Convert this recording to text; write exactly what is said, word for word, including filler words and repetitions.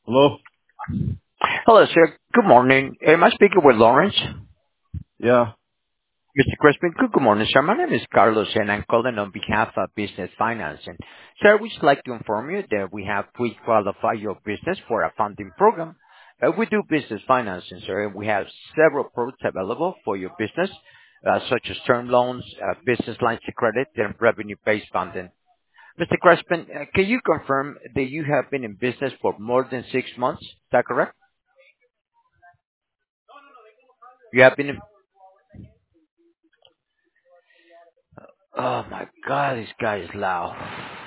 Hello? Hello, sir. Good morning. Am I speaking with Lawrence? Yeah. Mister Crispin, good good morning, sir. My name is Carlos, and I'm calling on behalf of Business Financing. Sir, we'd just like to inform you that we have pre-qualified your business for a funding program. Uh, We do business financing, sir, and we have several products available for your business, uh, such as term loans, uh, business lines of credit, and revenue-based funding. Mister Crispin, uh, can you confirm that you have been in business for more than six months? Is that correct? You have been in Oh my god, this guy is loud.